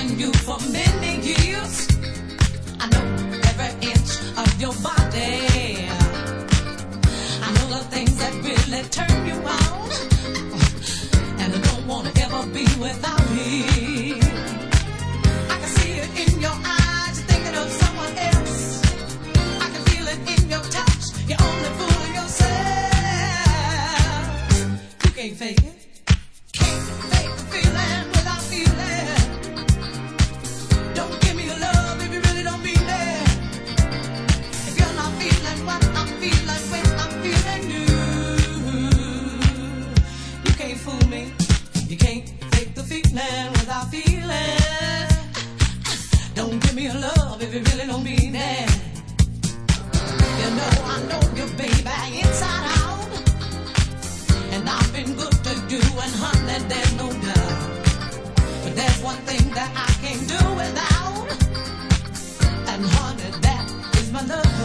you for many years. I know every inch of your body. I know the things that really turn you on, and I don't wanna ever be without you. I can see it in your eyes, you're thinking of someone else. I can feel it in your touch, you're only fooling yourself. You can't fake it. Can't fake the feeling without feeling. Don't give me your love if you really don't mean it. If you're not feeling what I'm feeling when I'm feeling you, you can't fool me. You can't fake the feeling without feeling. Don't give me your love if you really don't mean it. You know I know you, baby, inside out. And I've been good to you, and honey, there's no doubt. But there's one thing that I can't do without, and honey, that is my love.